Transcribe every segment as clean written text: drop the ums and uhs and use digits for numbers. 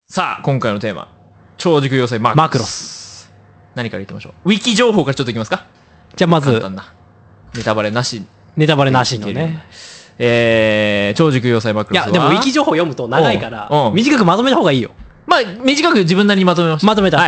さあ今回のテーマ、超軸要塞マクロス。何から言ってみましょう。ウィキ情報からちょっといきますか。 じゃあまず簡単なネタバレなしのね。 超軸要塞マクロスは、 いやでもウィキ情報読むと長いからうん短くまとめた方がいいよ。 まあ短く自分なりにまとめました。 まとめた。 はい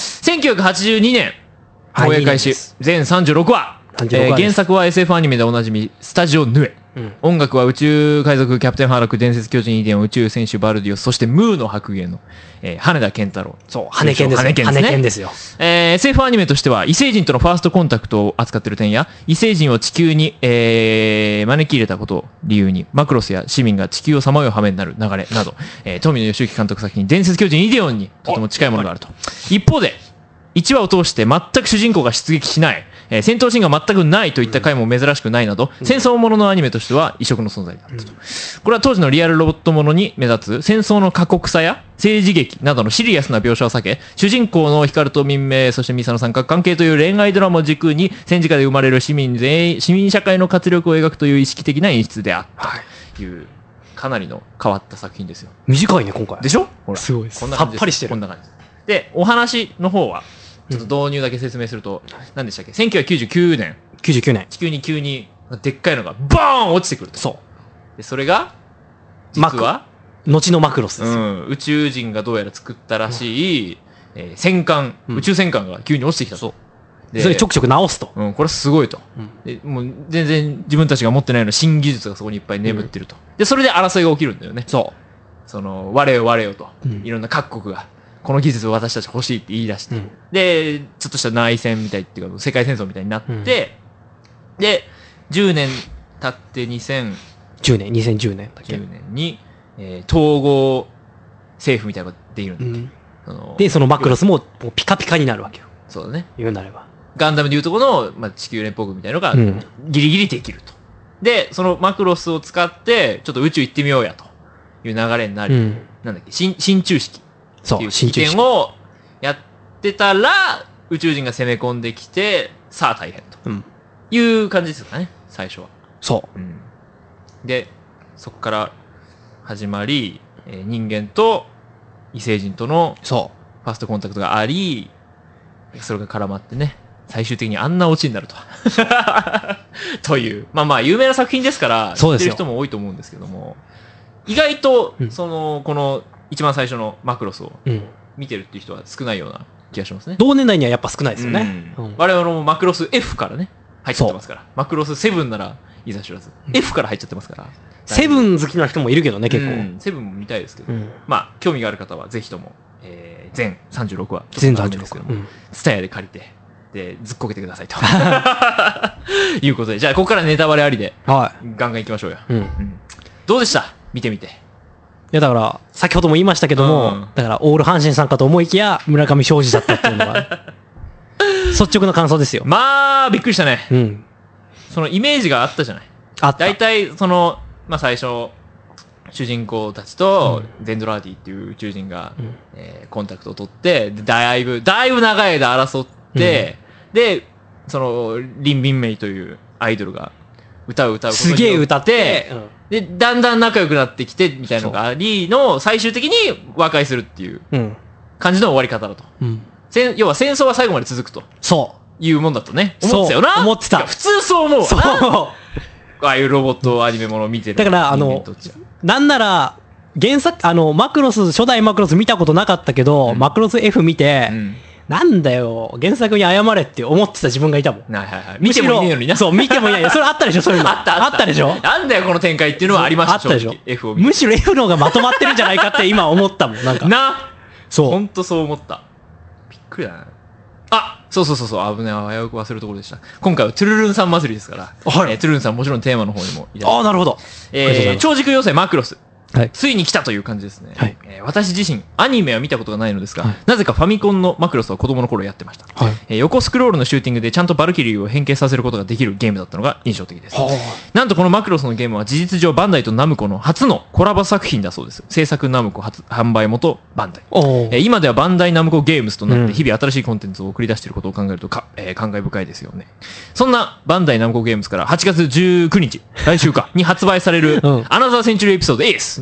。1982年はい放映開始、全36話。 36話です。 原作は SF アニメでおなじみスタジオヌエ。音楽は宇宙海賊キャプテンハーラク、伝説巨人イデオン、宇宙戦士バルディオス、そしてムーの白芸の、羽田健太郎。 そう、羽剣ですね。羽剣ですよ。 SF アニメとしては異星人とのファーストコンタクトを扱っている点や、異星人を地球に、招き入れたことを理由にマクロスや市民が地球をさまよう羽目になる流れなど、富野義行監督作品伝説巨人イデオンにとても近いものがあると。一方で1話を通して全く主人公が出撃しない、戦闘シーンが全くないといった回も珍しくないなど、戦争もののアニメとしては異色の存在だったと。これは当時のリアルロボットものに目立つ戦争の過酷さや政治劇などのシリアスな描写を避け、主人公の光と民名、そしてミサの三角関係という恋愛ドラマを軸に戦時下で生まれる市民社会の活力を描くという意識的な演出であったという、かなりの変わった作品ですよ。 短いね今回。 でしょ。ほらすごいです。 こんな感じです。 さっぱりしてる。 こんな感じです。でお話の方はちょっと導入だけ説明すると、何でしたっけ。1999年 99年地球に急にでっかいのがボーン落ちてくると。 そうでそれが実は後のマクロスですよ。 宇宙人がどうやら作ったらしい、戦艦、宇宙戦艦が急に落ちてきたと。でそれちょくちょく直すと。 これすごいと。でもう全然自分たちが持ってないような新技術がそこにいっぱい眠ってると。でそれで争いが起きるんだよね。その我よ我よと、いろんな各国がこの技術を私たち欲しいって言い出して、でちょっとした内戦みたいっていうか世界戦争みたいになって、で10年経って2010年に、統合政府みたいなのができるんだ、 でそのマクロスもピカピカになるわけよ。 そうだね。 言うなればガンダムでいうとこの、地球連邦軍みたいなのがギリギリできると。でそのマクロスを使ってちょっと宇宙行ってみようやという流れになり、なんだっけ、進駐式っていう式典をやってたら宇宙人が攻め込んできて、さあ大変という感じですかね最初は。でそこから始まり、人間と異星人とのファーストコンタクトがあり、それが絡まってね、最終的にあんなオチになるとはというまあ有名な作品ですから知ってる人も多いと思うんですけども、意外とこの一番最初のマクロスを見てるっていう人は少ないような気がしますね。 同年代にはやっぱ少ないですよね。 我々もマクロス F からね入っちゃってますから。マクロス7ならいざ知らず F から入っちゃってますから。 7好きな人もいるけどね結構。 7も見たいですけど、興味がある方はぜひとも全36話全36ですけどツタヤで借りてでずっこけてくださいということで、じゃあここからネタバレありでガンガンいきましょうよ。どうでした見てみて。 いやだから先ほども言いましたけども、だからオール阪神さんかと思いきや村上昌司だったっていうのが率直な感想ですよ。 まあびっくりしたね。そのイメージがあったじゃない。大体その最初主人公たちとゼンドラーディっていう宇宙人がコンタクトを取ってだいぶ長い間争って、でそのリン・ビンメイというアイドルが歌うことによってすげえ歌ってでだんだん仲良くなってきてみたいなのがありの最終的に和解するっていう感じの終わり方だと。要は戦争は最後まで続くというもんだとね思ってたよな。 思ってた。 普通そう思うわな。ああいうロボットアニメもの見てる。 だからなんなら原作マクロス初代マクロス見たことなかったけど、マクロス F 見て、なんだよ原作に謝れって思ってた自分がいたもん。 見てもいいのにな。 そう見てもいない。それあったでしょそういうの。あったでしょ。 なんだよこの展開っていうのはありました。 あったでしょ。 F を見てむしろ F の方がまとまってるんじゃないかって今思ったもん。なんかそうほんとそう思った。びっくりだな。そう危ない、危うく忘れるところでした。今回はトゥルルンさん祭りですから、トゥルルンさんもちろんテーマの方にもいらっしゃる。 なるほど。 超軸要塞マクロス、ついに来たという感じですね。私自身アニメは見たことがないのですが、なぜかファミコンのマクロスは子供の頃やってました。横スクロールのシューティングでちゃんとバルキリーを変形させることができるゲームだったのが印象的です。なんとこのマクロスのゲームは事実上バンダイとナムコの初のコラボ作品だそうです。制作ナムコ販売元バンダイ。今ではバンダイナムコゲームズとなって日々新しいコンテンツを送り出していることを考えると感慨深いですよね。そんなバンダイナムコゲームズから8月19日来週かに発売されるアナザーセンチュリーエピソードエース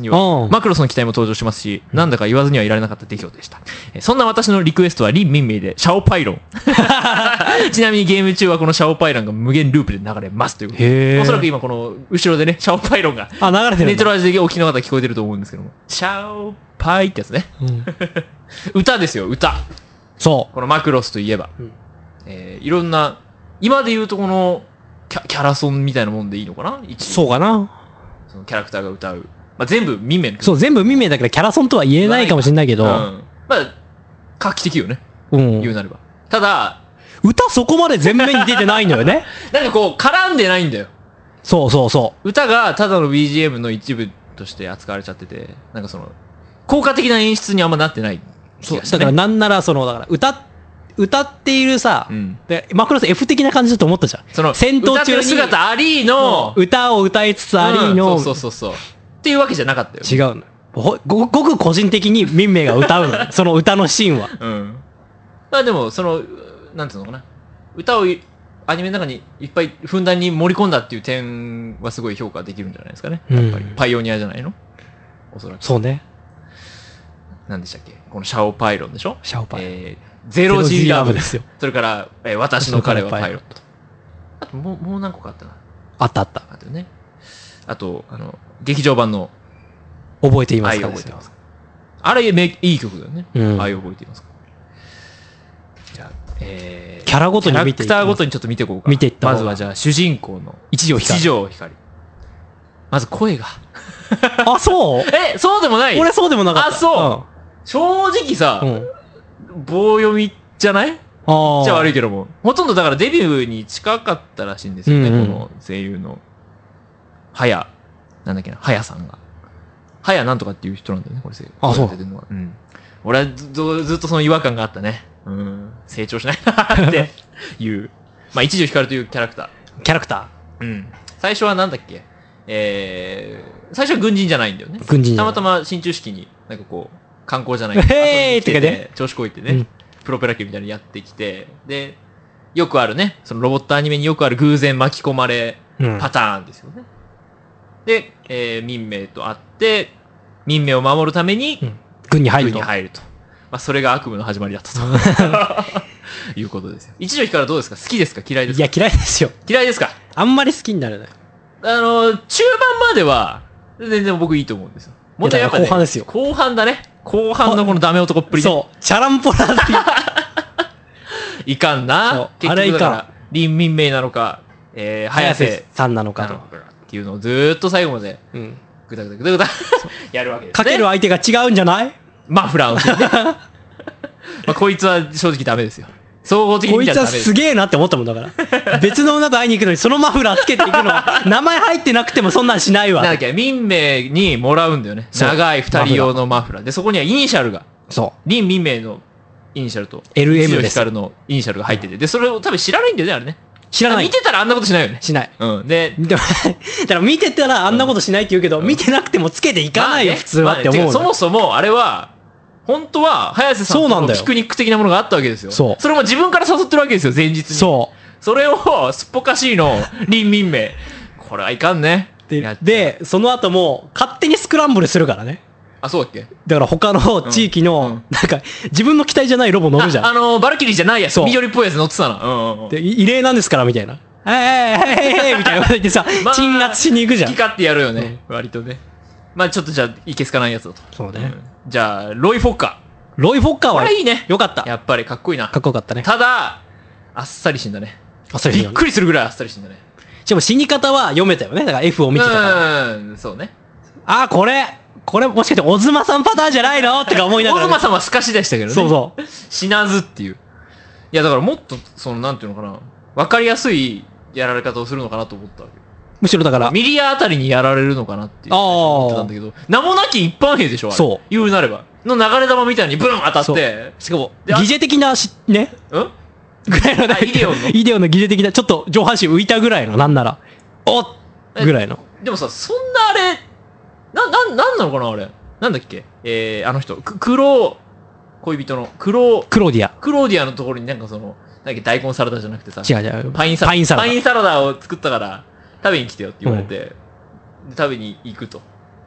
にはマクロスの機体も登場しますし、なんだか言わずにはいられなかった出来事でした。そんな私のリクエストは林民名でシャオパイロン。ちなみにゲーム中はこのシャオパイロンが無限ループで流れますということで、おそらく今この後ろでね、シャオパイロンが流れてるネトラジでお聞きの方聞こえてると思うんですけども、シャオパイってやつね。歌ですよ、歌。 そう。 このマクロスといえば、いろんな、今で言うとこのキャラソンみたいなもんでいいのかな。 そうかな。 そのキャラクターが歌う。まあ、全部民名。 そう、全部民名だからキャラソンとは言えないかもしれないけど。まあ、画期的よね。言うなれば。ただ、 歌そこまで前面に出てないのよね。 なんかこう、絡んでないんだよ。 そうそうそう。 歌がただの BGM の一部として扱われちゃってて、なんかその、効果的な演出にあんまなってない。 そう。だからなんならその、だから歌っているさ、でマクロス F 的な感じだと思ったじゃん。 その戦闘中に姿ありの歌を歌いつつありの、 そうっていうわけじゃなかったよ。 違うの。ごく個人的に民名が歌うの。その歌のシーンは。 まあでもそのなんていうのかな、歌をアニメの中にいっぱいふんだんに盛り込んだっていう点はすごい評価できるんじゃないですかね。やっぱりパイオニアじゃないの？おそらく。 そうね。 何でしたっけ？このシャオパイロンでしょ？ シャオパイロン。 ゼロ G ラブですよ。それから、私の彼はパイロット。あともう何個かあったな。 あった。 あとね。あと、劇場版の。 覚えていますか？ 覚えていますか？あれ、いい曲だよね。愛を覚えていますか？じゃあ、キャラごとに見ていキャラクターごとにちょっと見ていこうか。 見ていったまずはじゃあ、主人公の一条光。 まず声が。 あ、そうそうでもない？ 俺そうでもなかった。 あ、そう。正直さ、棒読みじゃない？じゃ悪いけども。ほとんどだからデビューに近かったらしいんですよね、この声優の。なんだっけな、はやさんが。はやなんとかっていう人なんだよね、これ声優。 あ、そう。 俺はずっとその違和感があったね。成長しないなっていう。まあ、一条光というキャラクター。最初はなんだっけ、最初は軍人じゃないんだよね。たまたま新中式に、なんかこう、観光じゃないへーってね、 調子こいてね、プロペラ機みたいにやってきて、で、よくあるね、そのロボットアニメによくある偶然巻き込まれパターンですよね。で、民名と会って、民名を守るために、 軍に入ると。 まあ、それが悪夢の始まりだったと。いうことですよ。一条光はどうですか？好きですか？嫌いですか？ いや、嫌いですよ。 嫌いですか？ あんまり好きになれない。 中盤までは、全然僕いいと思うんですよ。もっとやっぱ、ね、 後半ですよ。 後半だね。後半のこのダメ男っぷり、 ね。そう。チャランポラって。 いかんな。 あれいかん。 林民名なのか、早瀬さんなのかと。 っていうのをずーっと最後まで、ぐだぐだやるわけですね。 かける相手が違うんじゃない？ マフラーをね。まあ、こいつは正直ダメですよ。総合的に見たらダメです。 こいつはすげえなって思ったもんだから。別の女と会いに行くのにそのマフラーつけていくのは、名前入ってなくてもそんなんしないわ。 なんだっけ、民名にもらうんだよね。長い二人用のマフラー。で、そこにはイニシャルが。 そう。 林民名のイニシャルと、 LM です。 光のイニシャルが入ってて。で、それを多分知らないんだよね、あれね。 知らない。 見てたらあんなことしないよね。 しない。 で、 だから見てたらあんなことしないって言うけど、見てなくてもつけていかないよ、普通はって思う。 そもそも、あれは、本当は、早瀬さんのピクニック的なものがあったわけですよ。 そう。 それも自分から誘ってるわけですよ、前日に。そう。それを、すっぽかしいの、林民名。これはいかんね。 で、その後も、勝手にスクランブルするからね。 あ、そうだっけ？ だから他の地域の、なんか、自分の機体じゃないロボ乗るじゃん。 バルキリーじゃないやつ。緑っぽいやつ乗ってたな。 で、異例なんですから、みたいな。みたいなこと言ってさ、鎮圧しに行くじゃん。 好き勝手やるよね。割とね。まあちょっとじゃあ、いけすかないやつだと。 そうね。 じゃあ、ロイ・フォッカー。 ロイ・フォッカーは、 これいいね。 よかった。 やっぱりかっこいいな。 かっこよかったね。 ただ、あっさり死んだね。 あっさり死んだ。 びっくりするぐらいあっさり死んだね。 しかも死に方は読めたよね。だから F を見てたから。 そうね。 これもしかしてオズマさんパターンじゃないのってか思いながら。 オズマさんはスカシでしたけどね。 そうそう。 死なずっていう。いや、だからもっと、なんていうのかな。わかりやすいやられ方をするのかなと思ったわけ。 むしろだから。 ミリアあたりにやられるのかなっていう思ってたんだけど、名もなき一般兵でしょ、あれ。そう。言うなれば。の流れ弾みたいにブン当たって。 しかも、疑似的なね。ぐらいの、イデオの疑似的な、ちょっと上半身浮いたぐらいの、なんなら。ぐらいの。 でもさ、そんなあれ、なんなのかな、あれ。なんだっけあの人。恋人の、クローディアのところになんかなんだっけ、大根サラダじゃなくてさ。 違う。 パインサラダを作ったから、食べに来てよって言われて、食べに行くと。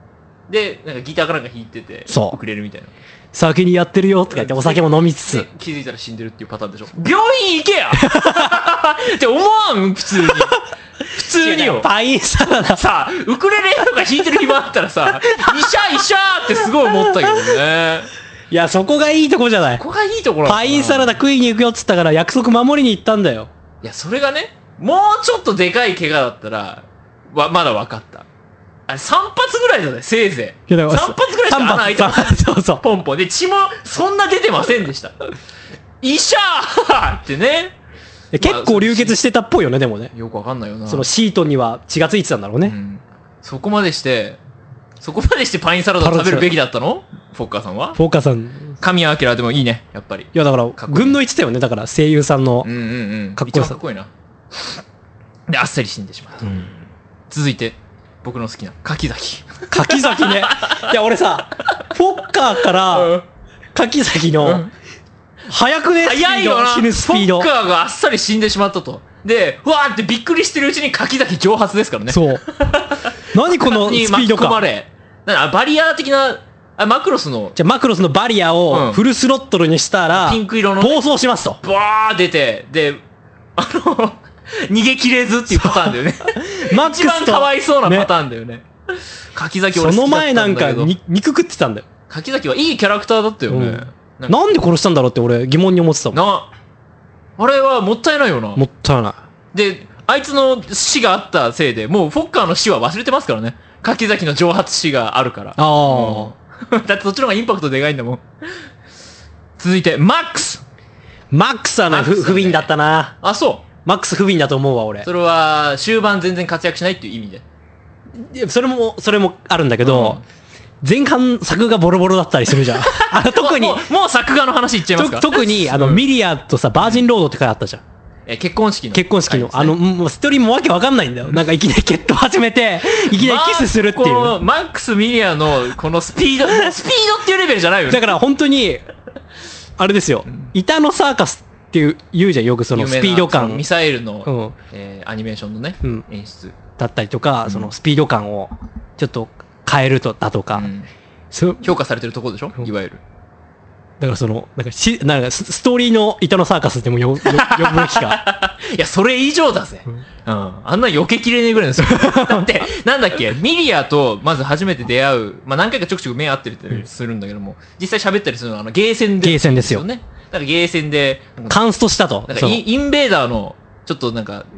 で、なんかギターかなんか弾いてて、 そうウクレレみたいな。 先にやってるよとか言ってお酒も飲みつつ。 気づいたら死んでるっていうパターンでしょ。病院行けやって思わん、普通に。普通によ。 パインサラダ。 さあ、ウクレレとか弾いてる暇あったらさ、医者ってすごい思ったけどね。 いや、そこがいいとこじゃない。 ここがいいところパインサラダ食いに行くよっつったから約束守りに行ったんだよ。 いや、それがね、もうちょっとでかい怪我だったら、まだ分かった。あれ、3発ぐらいだね、せいぜい。3発ぐらいしか穴開いてない。 そうそう。 ポンポン。で、血もそんな出てませんでした。医者ってね。 結構流血してたっぽいよね、でもね。 よくわかんないよな。 そのシートには血がついてたんだろうね。 そこまでしてパインサラダを食べるべきだったの？フォッカーさんは？ フォッカーさん。 神谷明でもいいね、やっぱり。いや、だから、群の一だよね、だから声優さんの。 かっこよさ。かっこいいな。で、あっさり死んでしまった。続いて、僕の好きな柿崎。 柿崎ね。いや、俺さ、フォッカーから柿崎の、早くね、 早いよな。 死ぬスピード。 フォッカーがあっさり死んでしまったと。で、うわーってびっくりしてるうちに柿崎蒸発ですからね。 そう。何このスピード感。 バリア的な、マクロスの。 じゃあマクロスのバリアをフルスロットルにしたら、 ピンク色の。 暴走しますと。 バー出て、で、逃げ切れずっていうパターンだよね。 マックスと一番かわいそうなパターンだよね。柿崎俺好きだったんだけど。 その前なんか肉食ってたんだよ。 柿崎はいいキャラクターだったよね。 なんで殺したんだろうって俺疑問に思ってたもん。 あれはもったいないよな。 もったいない。 で、あいつの死があったせいで、もうフォッカーの死は忘れてますからね。柿崎の蒸発死があるから。だってそっちの方がインパクトでかいんだもん。続いて、マックスはね、不憫だったな。 あ、そう。 マックス不憫だと思うわ、俺。 それは、終盤全然活躍しないっていう意味で。 いや、それもあるんだけど、前半作がボロボロだったりするじゃん。特に。 もう作画の話いっちゃいますか？ 特に、ミリアとさ、バージンロードって書いてあったじゃん。 結婚式の。 もうストーリーもわけわかんないんだよ。なんかいきなり決闘始めて、いきなりキスするっていう。 マックス・ミリアのこのスピードっていうレベルじゃないよね。 だから本当に、あれですよ。板のサーカスって言うじゃん、よくそのスピード感。 ミサイルのアニメーションのね、演出。 だったりとか、そのスピード感をちょっと変えると、だとか。 評価されてるところでしょ、いわゆる。 だからなんかストーリーの板のサーカスでも呼ぶべきか。 いや、それ以上だぜ。あんな避けきれねえぐらいですよ。だって、なんだっけ、ミリアとまず初めて出会う、何回かちょくちょく目合ってるってするんだけども、実際喋ったりするのはゲーセンで。 ゲーセンですよね。 だからゲーセンで。 カンストしたと。 なんかインベーダーの、ちょっとなんか、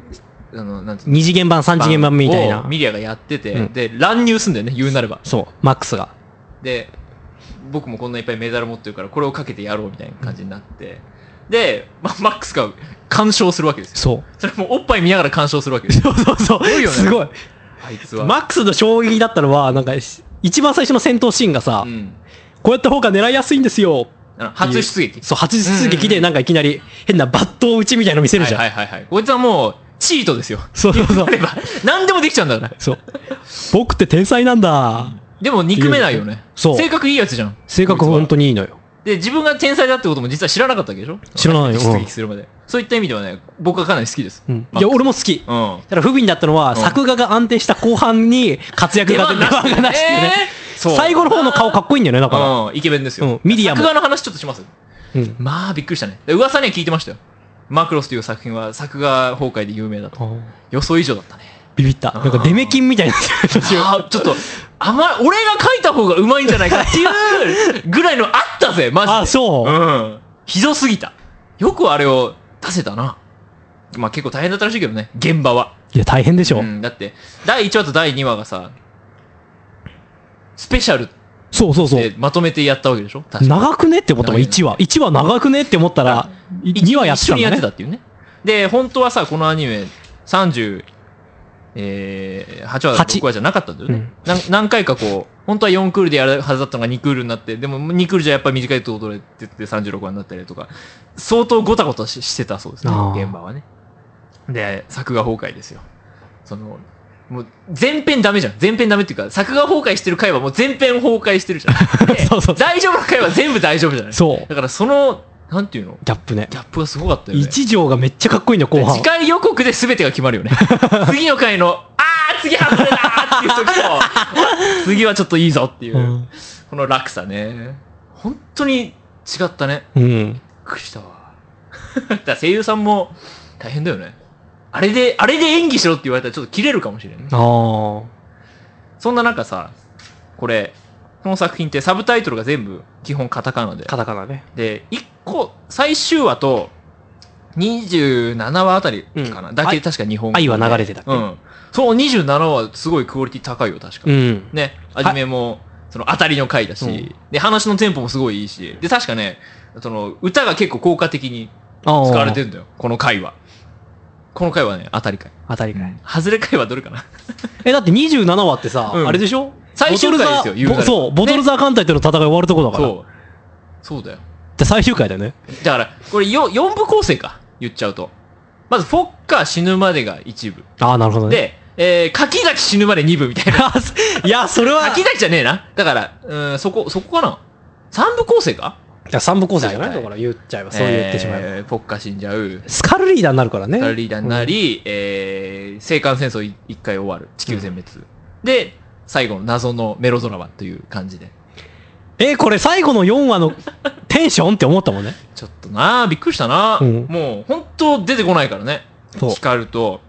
2次元版、3次元版みたいな。 ミリアがやってて、で、乱入すんだよね、言うなれば。 そう、マックスが。 で、僕もこんないっぱいメダル持ってるからこれをかけてやろうみたいな感じになって、で、マックスが鑑賞するわけですよ。 そう。 それもおっぱい見ながら鑑賞するわけですよ。 そう。 すごいよね。 すごい。 あいつは。 マックスの衝撃だったのは、なんか、一番最初の戦闘シーンがさ、こうやった方が狙いやすいんですよ。 初出撃。 そう、初出撃でなんかいきなり変なバット打ちみたいなの見せるじゃん。 こいつはもう、チートですよ。 そう。 何でもできちゃうんだから。 そう。僕って天才なんだ。 でも憎めないよね。 そう。 性格いいやつじゃん。 性格本当にいいのよ。 で、自分が天才だってことも実は知らなかったわけでしょ？ 知らないよ。 出撃するまで。そういった意味ではね、僕はかなり好きです。 いや、俺も好き。だから不憫だったのは、作画が安定した後半に活躍が出番がなしってね。最後の方の顔かっこいいんだよね、だから。イケメンですよ。 ミディアム。 作画の話ちょっとします。まあ、びっくりしたね。噂には聞いてましたよ。マクロスという作品は作画崩壊で有名だと。予想以上だったね。 ビビった。なんかデメキンみたいな。 ちょっと、俺が書いた方がうまいんじゃないかっていうぐらいのあったぜ、マジで。 あ、そう。 ひどすぎた。よくあれを出せたな。まあ結構大変だったらしいけどね、現場は。 いや、大変でしょ。 だって、第1話と第2話がさ、スペシャル。 そうでまとめてやったわけでしょ？ 長くねって思ったもん、1話。1話長くねって思ったら、2話やってたんだね。一緒にやってたっていうね。で、本当はさ、このアニメ、38話6話じゃなかったんだよね。何回かこう、本当は4クールでやるはずだったのが2クールになって、でも2クールじゃやっぱり短いところでって言って36話になったりとか、相当ゴタゴタしてたそうですね、現場はね。で、作画崩壊ですよ。もう全編ダメじゃん。全編ダメっていうか、作画崩壊してる回はもう全編崩壊してるじゃん。大丈夫な回は全部大丈夫じゃない。 そう。 だからなんていうの？ ギャップね。 ギャップがすごかったよね。 一条がめっちゃかっこいいんだよ、後半。 次回予告で全てが決まるよね。次の回の、次外れだーっっていう時と、次はちょっといいぞっていう、この落差ね。本当に違ったね。びっくりしたわ。だから声優さんも大変だよね。あれで演技しろって言われたらちょっと切れるかもしれんね。そんな中さ、この作品ってサブタイトルが全部基本カタカナで。 カタカナね。 で、1個、最終話と27話あたりかな。だけ確か日本語。 愛は流れてたっけ。 その27話すごいクオリティ高いよ、確か。ね。アニメも、その当たりの回だし、で、話のテンポもすごいいいし、で、確かね、その、歌が結構効果的に使われてるんだよ、この回は。この回はね、当たり回。 当たり回。 外れ回はどれかなだって27話ってさ、あれでしょ最終回ですよ、 言うたら。そう、ボトルザー艦隊との戦い終わるとこだから。 そうだよ。 で、最終回だよね。 だから、これ4部構成か、言っちゃうと。まず、フォッカー死ぬまでが1部。 なるほどね。 で、柿崎死ぬまで2部みたいな。 いや、それは。 柿崎じゃねえな。だから、そこかな ?3 部構成かいや、3部構成じゃないだから言っちゃえば、そう言ってしまえば。 フォッカー死んじゃう。 スカルリーダーになるからね。 スカルリーダーになり、青函戦争1回終わる。地球全滅。で、最後の謎のメロドラマという感じで。 これ最後の4話のテンションって思ったもんね。 ちょっとなびっくりしたな、もう、ほんと出てこないからね。ヒカルと、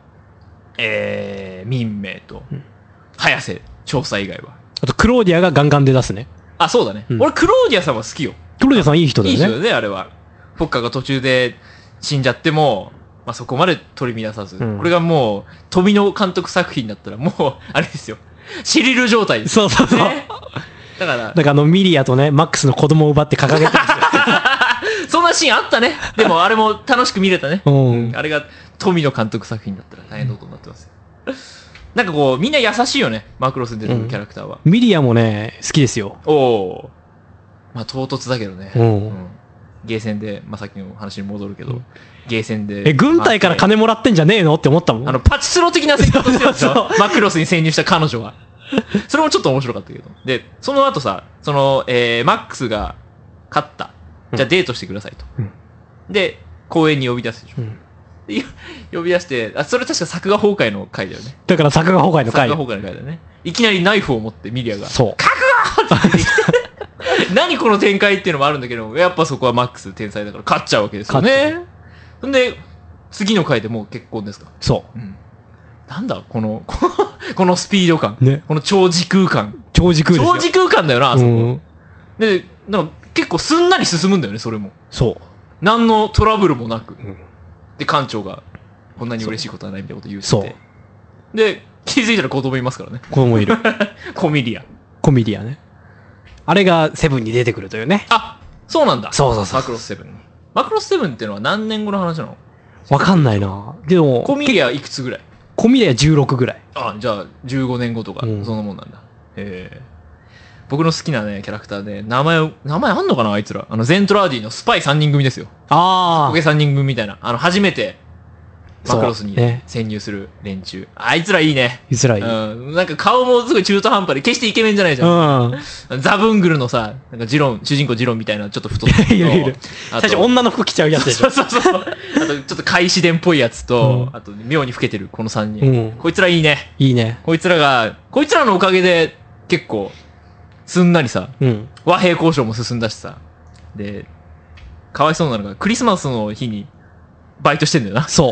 民名と、早瀬調査以外は。 あと、クローディアがガンガンで出すね。 あ、そうだね。俺、クローディアさんは好きよ。 クローディアさんいい人だよね。 いい人だよね、あれは。フォッカーが途中で死んじゃっても、まあ、そこまで取り乱さず。これがもう、富野監督作品だったら、もう、あれですよ。シリル状態です。 そう。だからミリアとね、マックスの子供を奪って掲げてるんですよ。 そんなシーンあったね。でも、あれも楽しく見れたね。あれが富野監督作品だったら大変なことになってますよ。なんかこう、みんな優しいよね。マクロスに出てくるキャラクターは。 ミリアもね、好きですよ。 まあ、唐突だけどね。ゲーセンで、まあ、さっきの話に戻るけど、ゲーセンで。 軍隊から金もらってんじゃねえのって思ったもん。 パチスロ的な選択ですよ。マクロスに潜入した彼女は。それもちょっと面白かったけど。で、その後さ、マックスが勝った。じゃあデートしてくださいと。で、公園に呼び出すでしょ。呼び出して、それ確か作画崩壊の回だよね。 だから作画崩壊の回。 作画崩壊の回だよね。いきなりナイフを持ってミリアが。 そう。 覚悟って出てきて。何この展開っていうのもあるんだけど、やっぱそこはマックス天才だから勝っちゃうわけですよね。んで、次の回でもう結婚ですか。 そう。 なんだこのスピード感。ね。この長時空間。 長時空ですよ。 長時空間だよな、あそこ。で、なんか結構すんなり進むんだよね、それも。 そう。 何のトラブルもなく。で、館長が、こんなに嬉しいことはないみたいなこと言うて。そう。で、気づいたら子供いますからね。 子供いる。 コミリア。 コミリアね。あれがセブンに出てくるというね。 あ、そうなんだ。 そう。 マクロスセブンに。マクロスセブンっていうのは何年後の話なの？ わかんないな。でも、 コミリアいくつぐらい？ コミリア16ぐらい。 あ、じゃあ15年後とか、そんなもんなんだ。僕の好きなね、キャラクターで、名前あんのかなあいつら。ゼントラーディのスパイ3人組ですよ。コケ3人組みたいな。初めて、マクロスに潜入する連中。あいつらいいね。 いつらいい。 なんか顔もすごい中途半端で、決してイケメンじゃないじゃん。ザブングルのさ、なんか主人公ジロンみたいなちょっと太ってる。 いる。最初女の服着ちゃうやつでしょ。 そう。あと、ちょっと開始伝っぽいやつと、あと、妙に老けてるこの3人。こいつらいいね。 いいね。 こいつらのおかげで、結構、すんなりさ、和平交渉も進んだしさ。で、かわいそうなのが、クリスマスの日に、バイトしてんだよな。 そう。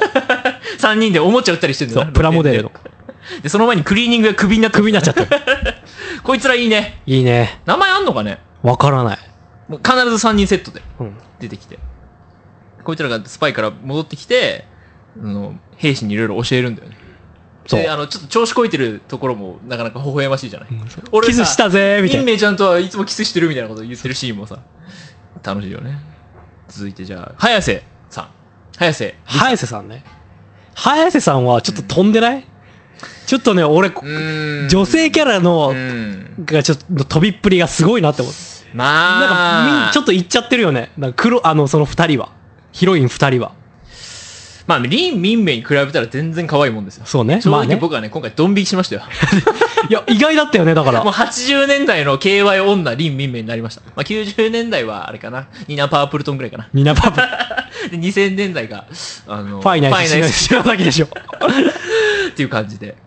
3人でおもちゃ売ったりしてんだよな。 そう、プラモデルの。 で、その前にクリーニングがクビになっちゃった。こいつらいいね。 いいね。 名前あんのかね？ わからない。 もう必ず3人セットで出てきて。こいつらがスパイから戻ってきて、兵士にいろいろ教えるんだよね。で、ちょっと調子こいてるところもなかなか微笑ましいじゃない。 俺キスしたぜみたいな。 インメイちゃんとはいつもキスしてるみたいなことを言ってるシーンもさ、楽しいよね。続いてじゃあ、早瀬さん。早瀬さんね。早瀬さんはちょっと飛んでない？ちょっとね、俺、女性キャラの、がちょっと飛びっぷりがすごいなって思って。 まあ。 なんか、ちょっといっちゃってるよね。なんかその二人は。ヒロイン二人は。 まあ、リン・ミンメイに比べたら全然可愛いもんですよ。 そうね。 正直僕はね、今回ドン引きしましたよ。 いや、意外だったよね、だから。 もう80年代の KY 女、リン・ミンメイになりました。まあ、90年代はあれかな。ニナ・パープルトンぐらいかな。 ニナ・パープで、 ル。 2000年代が、 ファイナイス白崎でしょ。 っていう感じで。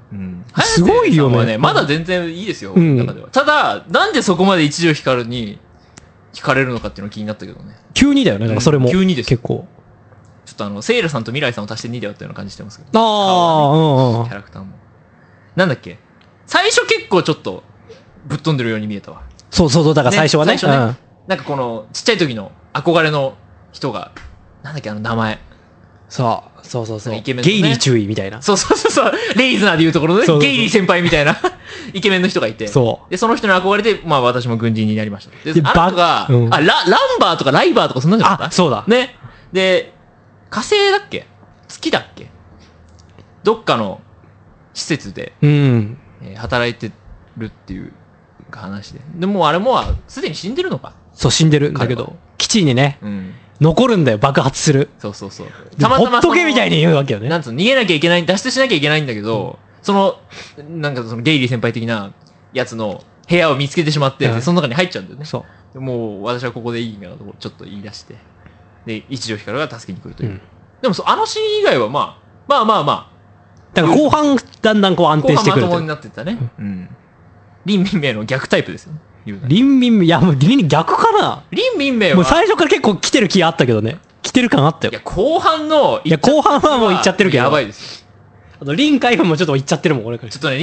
すごいよね。 まだ全然いいですよ、中では。ただ、なんでそこまで一条光に惹かれるのかっていうの気になったけどね。 急にだよね、だからそれも。 急にです。 結構。 ちょっとセイラさんと未来さんを足して2で割ったような感じしてますけど。キャラクターも。なんだっけ最初結構ちょっとぶっ飛んでるように見えたわ。 そう、だから最初はね。 なんかこの、ちっちゃい時の憧れの人が、なんだっけ名前。 そう。 イケメンゲイリー注意みたいな。 そう。レイズナーでいうところのね、ゲイリー先輩みたいなイケメンの人がいて。で、その人に憧れて、まあ私も軍人になりました。で、あの子が、ランバーとかライバーとかそんなんじゃなかった？ そうだ。 ね。で、火星だっけ月だっけどっかの施設で、働いてるっていう話で。でもあれもすでに死んでるのか。 そう、死んでるんだけど、基地にね、残るんだよ、爆発する。 そう。 たまたまほっとけみたいに言うわけよね。 なんつうの、逃げなきゃいけない、脱出しなきゃいけないんだけど、なんかそのゲイリー先輩的なやつの部屋を見つけてしまって、その中に入っちゃうんだよね。もう私はここでいいんだとちょっと言い出して。で、一条光が助けに来るという。でもあのシーン以外はまあ。 だから後半だんだんこう安定してくる。 後半まともになってったね。林民名の逆タイプですよね。 林民名、いやもう逆かな。 林民名は。 もう最初から結構来てる気あったけどね。来てる感あったよ。 いや、後半はもう行っちゃってるけど。 やばいですよ。 あと、林海軍もちょっと行っちゃってるもん、俺から。 ちょっとね、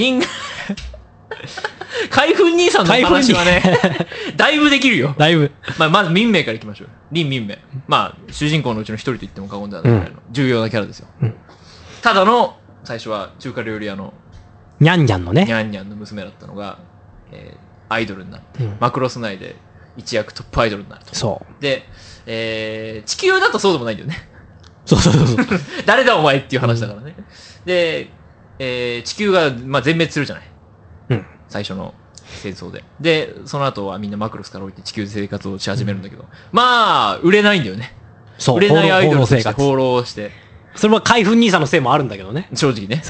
海軍兄さんの話はね、だいぶできるよ。 だいぶ。 まず民名からいきましょう。林民名。まあ、主人公のうちの一人と言っても過言ではないぐらいの重要なキャラですよ。ただの、最初は中華料理屋の、 ニャンニャンのね。 ニャンニャンの娘だったのが、アイドルになって、マクロス内で一躍トップアイドルになると。 そう。 で、地球だとそうでもないんだよね。 そう。 誰だお前っていう話だからね。で、地球が、まあ、全滅するじゃない。最初の戦争で。で、その後はみんなマクロスから降りて地球で生活をし始めるんだけど、まあ、売れないんだよね。 そう。 売れないアイドルとして放浪して。 それは海軍兄さんのせいもあるんだけどね。 正直ね。 そう。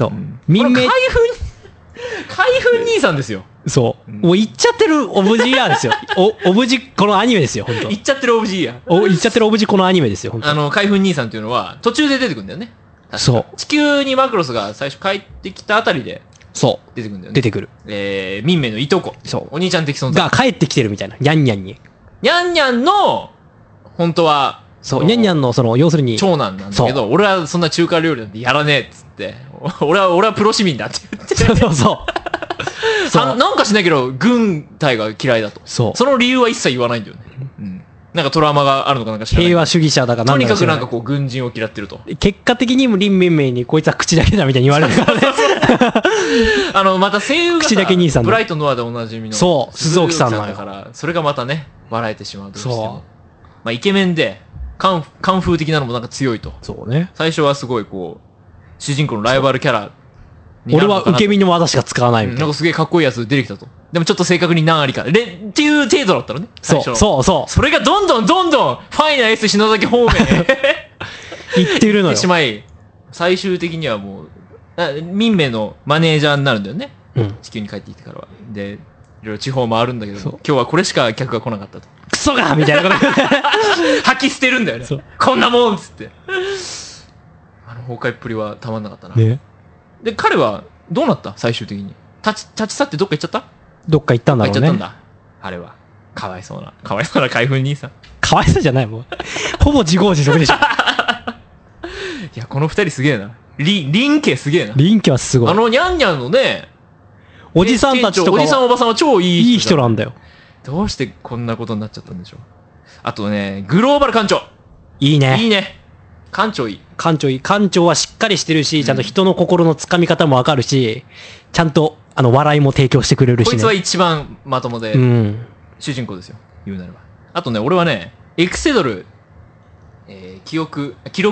海軍兄さんですよ。 そう。もう行っちゃってるオブジーアですよ。オブジこのアニメですよ、本当。 行っちゃってるオブジーや。 行っちゃってるオブジこのアニメですよ、本当。 海軍兄さんっていうのは途中で出てくるんだよね。 そう。 地球にマクロスが最初帰ってきたあたりで。 そう。 出てくるんだよね。 出てくる。 民名のいとこ。 そう。 お兄ちゃん的存在。 が帰ってきてるみたいな。ニャンニャンに。 ニャンニャンの、本当は、 そう、ニャンニャンの要するに。 長男なんだけど、俺はそんな中華料理なんてやらねえっつって、俺はプロ市民だって言って。 そう。 なんかしないけど、軍隊が嫌いだと。 そう。 その理由は一切言わないんだよね。なんかトラウマがあるのかなんか知らない。 平和主義者だからとにかくなんかこう軍人を嫌ってると。 結果的にも林民名にこいつは口だけだみたいに言われるからね。 また声優が口だけ兄さんブライトノアでおなじみの。 そう、鈴木さんだから、それがまたね、笑えてしまうとしても。まあイケメンで、カンフー的なのもなんか強いと。 そうね。 最初はすごいこう、主人公のライバルキャラ俺は受け身の技しか使わないみたいな。 なんかすげえかっこいいやつ出てきたと。でもちょっと正確に何ありか。っていう程度だったのね。 そう。 それがどんどんファイナル S 篠崎方面へ行ってるのよ。 しまい、最終的にはもう、民名のマネージャーになるんだよね。地球に帰ってきてからは。で、いろいろ地方回るんだけど、今日はこれしか客が来なかったと。 クソがみたいなこと吐き捨てるんだよね。こんなもんっつって。崩壊っぷりはたまんなかったな。ね。で、彼はどうなった最終的に。立ち去ってどっか行っちゃった？ どっか行ったんだろうね。 行っちゃったんだ。あれは。かわいそうな海軍兄さん。 かわいそうじゃないもん。ほぼ自業自得でしょ。いや、この二人すげえな。林家すげえな。 林家はすごい。 ニャンニャンのね、 おじさんたちとか。 おじさんおばさんは超いい人なんだよ。 どうしてこんなことになっちゃったんでしょう。あとね、グローバル艦長。 いいね。 いいね。艦長いい。 艦長はしっかりしてるし、ちゃんと人の心のつかみ方もわかるし、ちゃんと笑いも提供してくれるしね。 こいつは一番まともで、主人公ですよ。言うなれば。あとね、俺はね、エクセドル、記録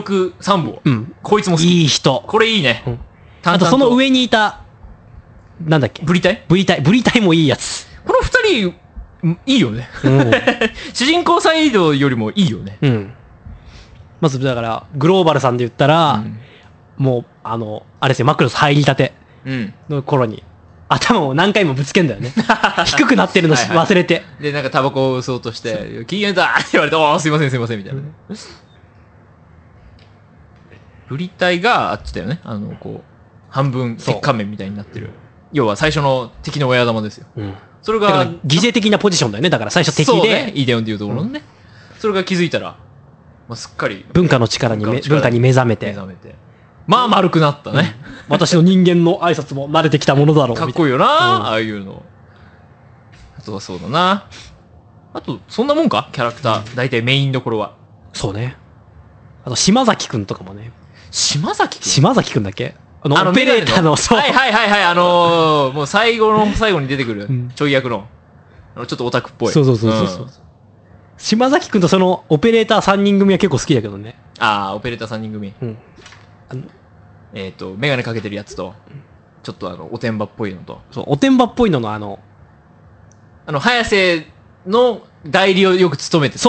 3部を。こいつも好き。 いい人。 これいいね。 あとその上にいた、なんだっけ。 ブリタイもいいやつ。 この二人、いいよね。主人公サイドよりもいいよね。まずだからグローバルさんで言ったら、もうあれですよ、マクロス入りたての頃に頭を何回もぶつけんだよね。低くなってるの忘れて。 でなんかタバコを吸おうとして「機嫌だ!」って言われて「ああすいませんみたいな。ブリタイがあっちだよね。こう半分鉄仮面みたいになってる要は最初の敵の親玉ですよ。 うん。 それが、 だから疑似的なポジションだよね。だから最初敵そうね、 で、 イデオンっていうところのね。それが気づいたら、まあ、すっかり文化の力に文化に目覚めて。 まあ丸くなったね。 私の人間の挨拶も慣れてきたものだろう。 かっこいいよな、ああいうの。あとはそうだな。あと、そんなもんかキャラクター。大体メインどころは。 そうね。あと、島崎くんとかもね。 島崎くん島崎くんだっけオペレーターの、そう。 はいはいはいはい、もう最後の最後に出てくる、ちょい役の。ちょっとオタクっぽい。 そう。島崎くんとそのオペレーター3人組は結構好きだけどね。 ああ、オペレーター3人組。 うん。 メガネかけてるやつと、ちょっとおてんばっぽいのと。 そう、おてんばっぽいの早瀬の代理をよく務めて。 そう。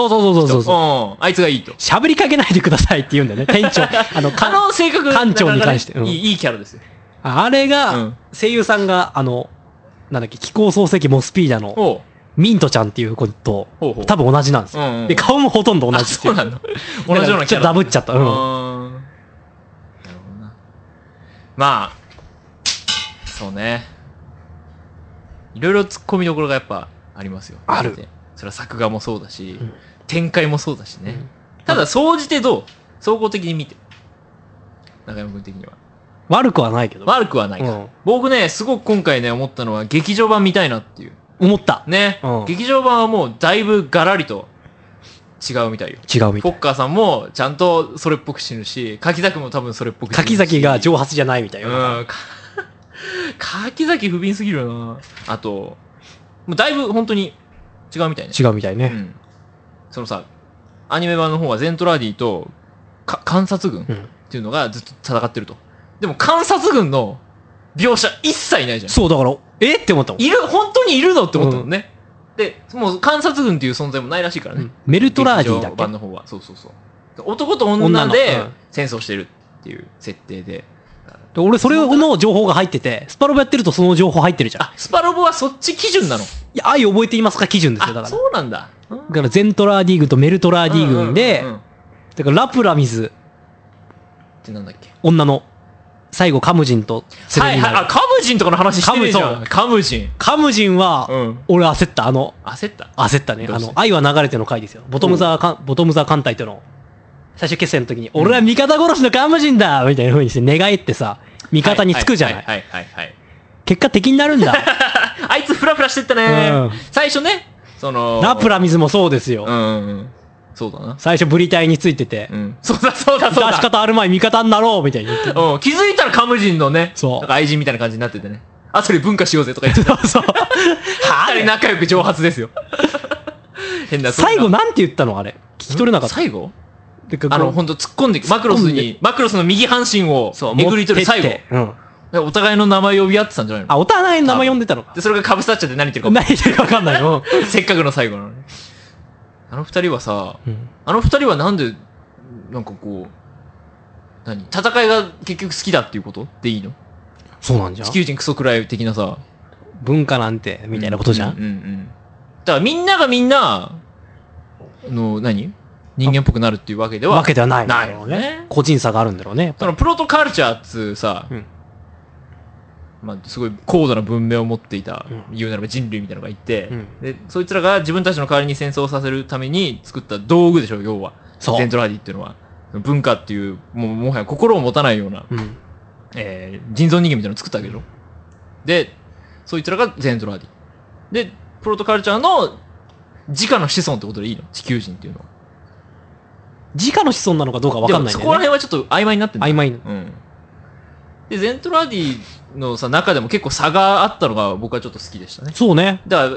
あいつがいいと。 喋りかけないでくださいって言うんだよね、店長。 性格館長に関して。 いいキャラですよ。 あれが、声優さんが、なんだっけ、気候漱石モスピーダの、ミントちゃんっていう子と、多分同じなんですよ。で、顔もほとんど同じ。 そうなんだ。同じようなキャラ。 ちょっとダブっちゃった。なるほどな。まあ、そうね。いろいろ突っ込みどころがやっぱありますよ。 ある。 それは作画もそうだし、展開もそうだしね。ただ、総じてどう総合的に見て。中山君的には。 悪くはないけど。 悪くはないか。僕ね、すごく今回ね、思ったのは劇場版見たいなっていう。 思った。 ね。劇場版はもうだいぶガラリと違うみたいよ。 違うみたい。 フォッカーさんもちゃんとそれっぽく死ぬし、柿崎も多分それっぽく死ぬし。 柿崎が蒸発じゃないみたいよ。 柿崎不憫すぎるな。あと、もうだいぶ本当に違うみたいね。 違うみたいね。 そのさ、アニメ版の方はゼントラーディと観察軍っていうのがずっと戦ってると。でも観察軍の描写一切ないじゃん。 そう、だから、って思ったもん。 本当にいるのって思ったもんね。で、もう観察軍っていう存在もないらしいからね。 メルトラーディだっけ版の方は。そう。男と女で戦争してるっていう設定で。 俺、それの情報が入ってて、スパロボやってるとその情報入ってるじゃん。 スパロボはそっち基準なの？いや、愛覚えていますか基準ですよ、だから。 そうなんだ。 だからゼントラーディ軍とメルトラーディ軍で、だからラプラミズってなんだっけ？ 女の、最後カムジンと連れになる。カムジンとかの話してるじゃん。カムジンは、 俺焦った。 焦ったね。愛は流れての回ですよ。ボトムザー艦隊との最終決戦の時に、俺は味方殺しのカムジンだみたいな風にして願いってさ、味方につくじゃない。結果敵になるんだ。 あいつフラフラしてったね。最初ね、 ラプラミズもそうですよ。 そうだな。 最初ブリ隊についてて。 そうだ。 出し方ある前味方になろうみたいに言って。 気づいたらカムジンのね、愛人みたいな感じになっててね。後で文化しようぜとか言ってた。そう。二人仲良く蒸発ですよ。変な。 最後なんて言ったのあれ。聞き取れなかった。 最後ほんと突っ込んでマクロスの右半身をえぐり取る最後。お互いの名前呼び合ってたんじゃないの？ お互いの名前呼んでたのか。 で、それがかぶさっちゃって何言ってるか分かんないよ。 せっかくの最後なのに。あの二人はさ、なんで、なんかこう、戦いが結局好きだっていうことでいいの？ そうなんじゃん。 地球人クソくらい的なさ。 文化なんて、みたいなことじゃん。 だからみんながみんな、人間っぽくなるっていうわけではないんだろうね。個人差があるんだろうね。 プロトカルチャーっつうさ、すごい高度な文明を持っていた、言うならば人類みたいなのがいて、でそいつらが自分たちの代わりに戦争をさせるために作った道具でしょ、要は。ゼントラーディっていうのは。文化っていう、もはや心を持たないような、人造人間みたいなのを作ったわけでしょ。で、そいつらがゼントラーディ。で、プロトカルチャーの直の子孫ってことでいいの？地球人っていうのは。 直の子孫なのかどうか分かんないんだよね。 そこら辺はちょっと曖昧になってるんだ。 曖昧。 で、ゼントラーディのさ、中でも結構差があったのが僕はちょっと好きでしたね。 そうね。 だから、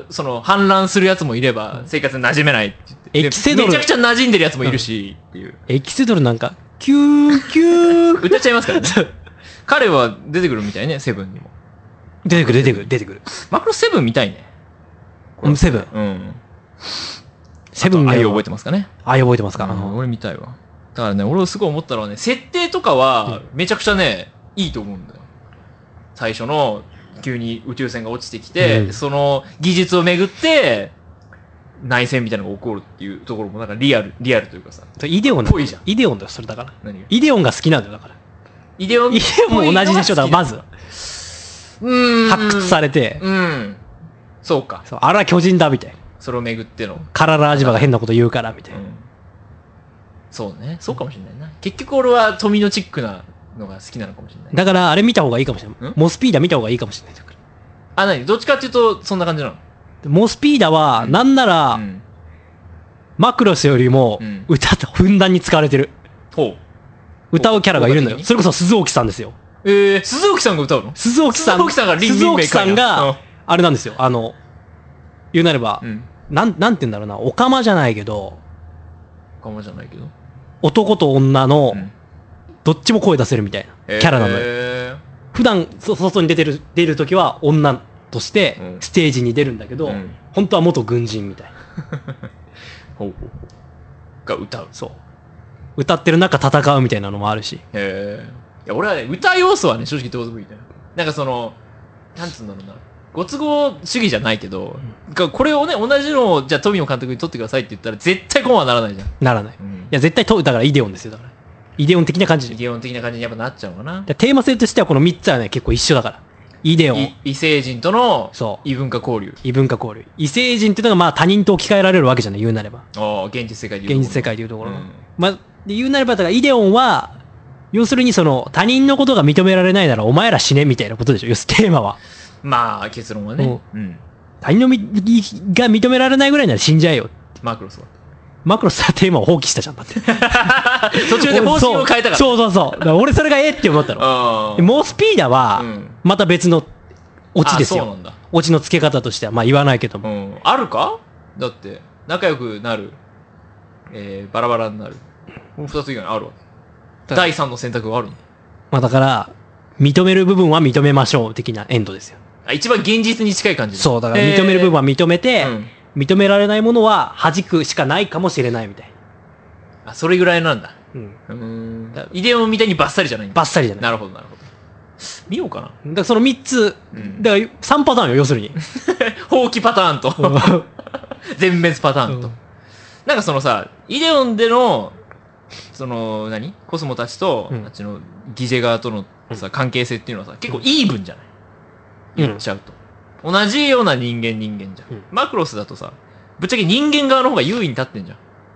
反乱するやつもいれば、生活に馴染めないって言って。 エキセドル。 めちゃくちゃ馴染んでるやつもいるし、っていう。 エキセドルなんか、キュー、キュー。 歌っちゃいますからね。彼は出てくるみたいね、セブンにも。 出てくる。 マクロセブン見たいね。 セブン。セブン愛覚えてますかね。 愛覚えてますか。 俺見たいわ。だからね、俺すごい思ったのはね、設定とかは、めちゃくちゃね、いいと思うんだよ。最初の、急に宇宙船が落ちてきて、その技術をめぐって、内戦みたいなのが起こるっていうところもなんかリアルというかさ。 イデオンっぽいじゃん。 イデオンだよ、それだから。 何が？ イデオンが好きなんだよ、だから。 イデオンも同じでしょ、だからまず。 発掘されて、 そうか。 そう、あれは巨人だ、みたいな。 それを巡っての。 カララアジバが変なこと言うから、みたいな。 そうね。そうかもしれないな。結局俺は富野チックなのが好きなのかもしれない。 だから、あれ見た方がいいかもしれない。モスピーダ見た方がいいかもしれない。 あ、何どっちかっていうと、そんな感じなの？ モスピーダは、なんなら、マクロスよりも、歌とふんだんに使われてる。歌うキャラがいるんだよ。それこそ鈴木さんですよ。 鈴木さんが歌うの？ 鈴木さんが、あれなんですよ。言うなれば、なんて言うんだろうな、オカマじゃないけど、男と女の、どっちも声出せるみたいなキャラなのよ。普段、外に出る時は女として、ステージに出るんだけど、本当は元軍人みたいな。 が歌う。 そう。歌ってる中戦うみたいなのもあるし。 いや、俺はね、歌要素はね、正直どうでもいいんだよ。なんかその、なんつうんだろうな。ご都合主義じゃないけど、これをね、同じのを、じゃあ富野監督に撮ってくださいって言ったら、絶対こうはならないじゃん。 ならない。いや、絶対だからイデオンですよ、だから。イデオン的な感じ。 イデオン的な感じにやっぱなっちゃうのかな。 テーマ性としてはこの3つはね、結構一緒だから。イデオン。 異星人との異文化交流。 異文化交流。異星人っていうのがまあ他人と置き換えられるわけじゃない、言うなれば。 現実世界で言うところ。 現実世界で言うところ。まあ、言うなれば、だからイデオンは、要するにその他人のことが認められないならお前ら死ねみたいなことでしょ、要するにテーマは。 まあ、結論はね。 他人が認められないぐらいなら死んじゃえよ。 マクロスは。 マクロスはテーマを放棄したじゃん、だって。 途中で方針を変えたから。 そう。だから俺それがって思ったの。モスピーダは、また別のオチですよ。オチの付け方としては、まあ言わないけども。 あるか？だって、仲良くなる。バラバラになる。この2つ以外にあるわけ。第3の選択があるの。 まあだから、認める部分は認めましょう的なエンドですよ。 一番現実に近い感じ。 そう、だから認める部分は認めて、認められないものは弾くしかないかもしれないみたいな。それぐらいなんだ。イデオンみたいにバッサリじゃないんだ。 バッサリじゃない。 なるほど。見ようかな。だからその3つ、だから3パターンよ、要するに。 放棄パターンと、全滅パターンと。なんかそのさ、イデオンでの、その、コスモたちと、あっちのギジェ側とのさ、関係性っていうのはさ、結構イーブンじゃない？言っちゃうと。同じような人間じゃん。マクロスだとさ、ぶっちゃけ人間側の方が優位に立ってんじゃん。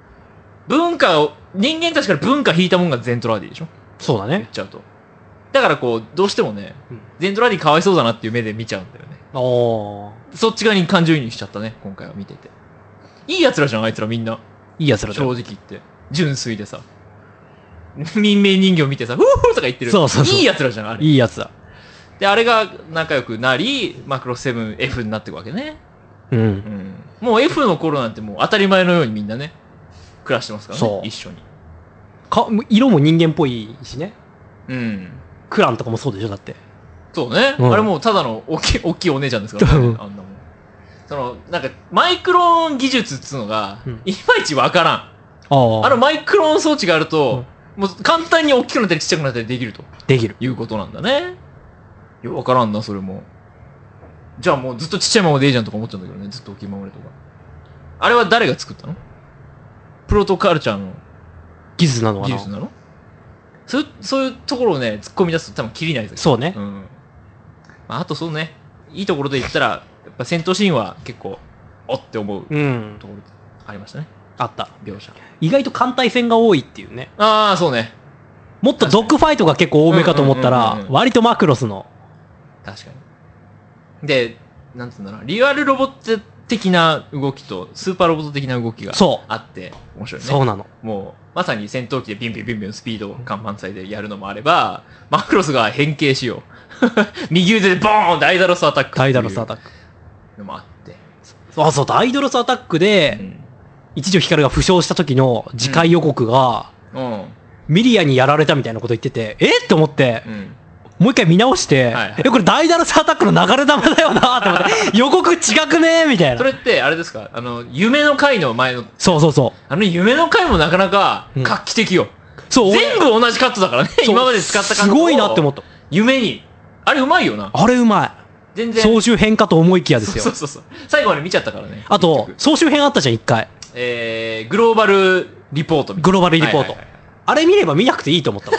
人間たちから文化引いたもんがゼントラーディでしょ？ そうだね。 言っちゃうと。だからこう、どうしてもね、ゼントラーディかわいそうだなっていう目で見ちゃうんだよね。そっち側に感情移入しちゃったね、今回は見てて。いい奴らじゃん、あいつらみんな。 いい奴らだよ。 正直言って。純粋でさ。民命人形見てさ、フーフーとか言ってる。いい奴らじゃん、あれ。 いい奴だ。 で、あれが仲良くなり、マクロス 7F になっていくわけね。もう F の頃なんてもう当たり前のようにみんなね、暮らしてますからね、一緒に。 色も人間っぽいしね。クランとかもそうでしょ、だって。 そうね。あれもうただの大きいお姉ちゃんですからね、あんなもん。なんか、マイクロン技術っつうのが、いまいちわからん。マイクロン装置があると、もう簡単に大きくなったりちっちゃくなったりできると。 できる。 いうことなんだね。いや、わからんな、それも。じゃあもうずっとちっちゃいままでいいじゃんとか思っちゃうんだけどね、ずっと大きいままでとか。あれは誰が作ったの？プロトカルチャーの技術なのかな？ 技術なの？そういうところをね、突っ込み出すと多分キリないですよ。 そうね。 あとそうね、いいところで言ったら、やっぱ戦闘シーンは結構、おって思うところありましたね。 あった。 描写。 意外と艦隊戦が多いっていうね。 そうね。 もっとドッグファイトが結構多めかと思ったら、割とマクロスの。 確かに。で、なんつうんだろう、リアルロボット的な動きと、スーパーロボット的な動きがあって、面白いね。 そうなの。 もう、まさに戦闘機でビンビンスピードを満載でやるのもあれば、マクロスが変形しよう。右腕でボーンダイダロスアタック。 ダイダロスアタック。 のもあって。 そう、ダイダロスアタックで、一条光が負傷した時の次回予告が、ミリアにやられたみたいなこと言ってて、って思って、もう一回見直して、これダイダロスアタックの流れ玉だよなって思って、予告違くねみたいな。 それって、あれですか夢の回の前の。 そう。 夢の回もなかなか画期的よ。全部同じカットだからね、今まで使ったカット。 すごいなって思った。 夢に。あれうまいよな。 あれうまい。 全然。 総集編かと思いきやですよ。 そう。最後まで見ちゃったからね。 あと、総集編あったじゃん、一回。 グローバルリポートみたいな。 グローバルリポート。あれ見れば見なくていいと思ったもん。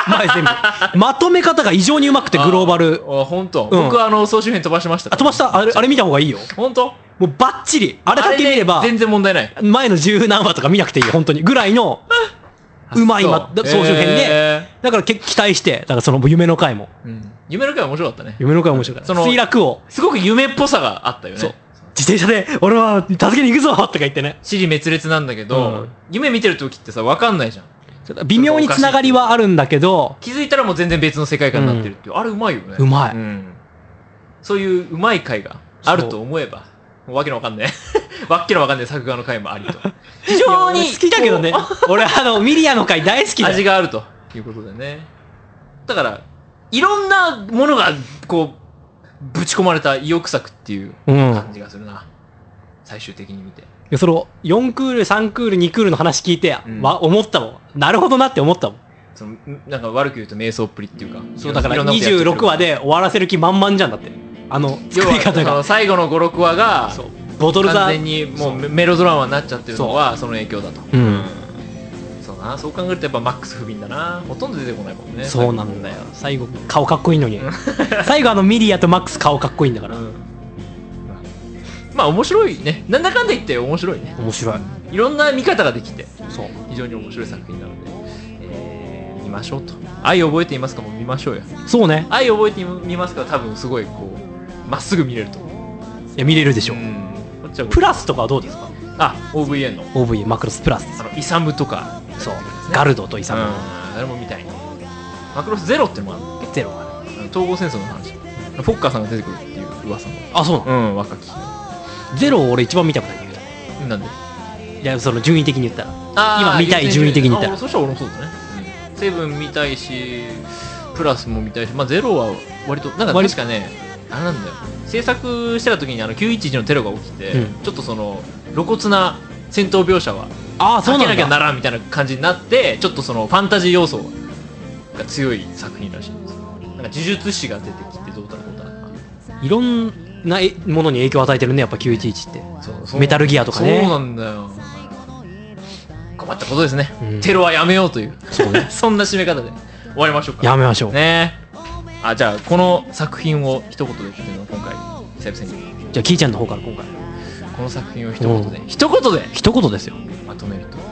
前全部。まとめ方が異常にうまくて、グローバル。 あ、本当。僕総集編飛ばしました。 飛ばした。あれ見た方がいいよ。 本当。 もうバッチリ。あれだけ見れば。 全然問題ない。 前の十何話とか見なくていいよ、本当に。ぐらいの、うまい総集編で。だから期待して、だからその夢の回も。 夢の回面白かったね。 夢の回面白かった。墜落を。 すごく夢っぽさがあったよね。そう。 自転車で、俺は助けに行くぞとか言ってね。 支離滅裂なんだけど、夢見てる時ってさ、わかんないじゃん。 微妙につながりはあるんだけど、 気づいたらもう全然別の世界観になってるっていう。あれうまいよね。 うまい。 そういううまい回があると思えば、わけのわかんない。わけのわかんない作画の回もありと。非常に好きだけどね。俺ミリアの回大好きだ。 味があるということでね。だから、いろんなものが、こう、ぶち込まれた意欲作っていう感じがするな。最終的に見て。 その、4クール、3クール、2クールの話聞いて、思ったもん。なるほどなって思ったもん。 なんか悪く言うと瞑想っぷりっていうか。 そう、だから26話で終わらせる気満々じゃんだって。作り方が。 最後の5、6話が、 ボトル完全にもうメロドラマになっちゃってるのはその影響だと。そうな、そう考えるとやっぱマックス不憫だな。ほとんど出てこないもんね。 そうなんだよ。最後顔かっこいいのに。最後ミリアとマックス顔かっこいいんだから。 まあ面白いね。なんだかんだ言って面白いね。 面白い。 いろんな見方ができて、 そう非常に面白い作品なので、見ましょうと。愛覚えていますかも見ましょうよ。 そうね。 愛覚えてみますか多分すごいこうまっすぐ見れると思う。 いや見れるでしょ。プラスとかはどうですか？ あ、OVA の OVA マクロスプラスです。 イサムとか、 そう、ガルドとイサム。 誰も見たい。マクロスゼロってのもあるんだっけ？ ゼロが東郷戦争の話。フォッカーさんが出てくるっていう噂の。 あ、そうなの？ 若き。 ゼロを俺一番見たくないんだけど。 なんで？ いや、その順位的に言ったら。今見たい順位的に言ったら。 そしたら俺もそうだね。セブン見たいし、プラスも見たいし、まあゼロは割となんか確かね、あれなんだよ。制作してた時に911のテロが起きて、ちょっとその露骨な戦闘描写は避けなきゃならんみたいな感じになって、ちょっとそのファンタジー要素が強い作品らしいんですよ。なんか呪術師が出てきてどうたらこうたらとか、 いろんなものに影響を与えてるね、やっぱ911って。メタルギアとかね。 そうなんだよ。困ったことですね。テロはやめようという、そんな締め方で終わりましょうか。 やめましょうね。じゃあこの作品を一言でっていうのを今回久々に。 じゃあキーちゃんの方から今回この作品を一言で一言ですよまとめると、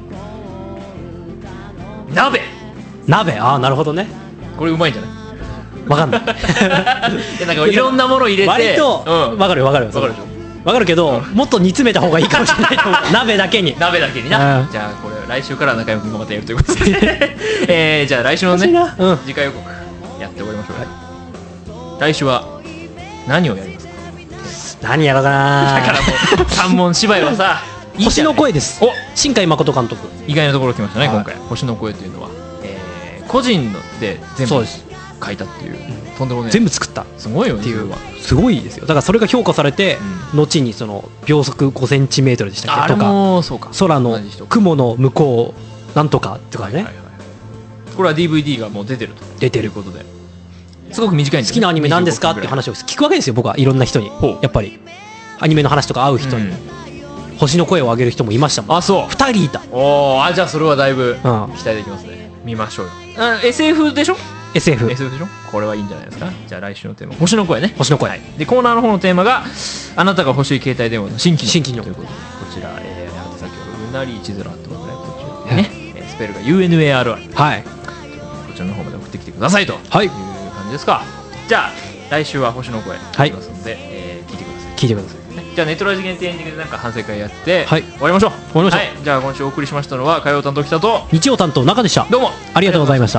鍋。 あ、なるほどね。 これうまいんじゃない？ わかんない。 なんかいろんなもの入れて割とわかるでしょ。わかるけど、もっと煮詰めた方がいいかもしれないと思う。鍋だけにな。 じゃあこれ来週から中山君がまたやるということで、じゃあ来週のね次回予告やっておりましょう。来週は何をやりますか？ 何やろうかな。 だからもう三文芝居はさ、 星の声です。新海誠監督。 意外なところ来ましたね今回。星の声というのは個人で全部書いたっていう、とんでもない。 全部作った。 すごいよね。 っていうすごいですよ。だからそれが評価されて、後にその秒速5センチメートルでしたっけとか、空の雲の向こうなんとかとかね。 これは DVD がもう出てるということで、すごく短いんです。 好きなアニメ何ですかっていう話を聞くわけですよ、僕はいろんな人に。やっぱりアニメの話とか合う人に星の声を上げる人もいましたもん。 あ、そう。 2人いた。 じゃあそれはだいぶ期待できますね。見ましょうよ。SF でしょ？ SF でしょ？これはいいんじゃないですか。じゃあ来週のテーマ、星の声ね。 星の声。 でコーナーの方のテーマがあなたが欲しい携帯電話の新機能ということで、こちら先ほどうなり10ってことで、こちらねスペルが UNARI。はい。こちらの方まで送ってきてくださいという感じですか。じゃあ来週は星の声ありますので聞いてください。聞いてください。じゃあネットラジ限定エンディングでなんか反省会やって終わりましょう。はい。じゃあ今週お送りしましたのは火曜担当北と日曜担当中でした。 どうもありがとうございました。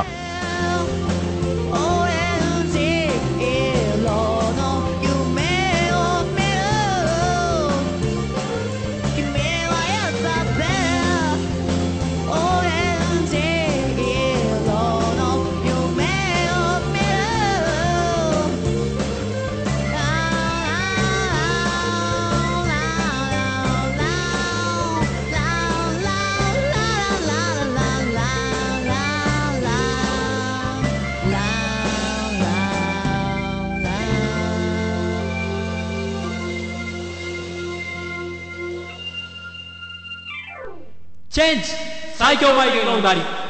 チェンジ最強眉毛のうなり。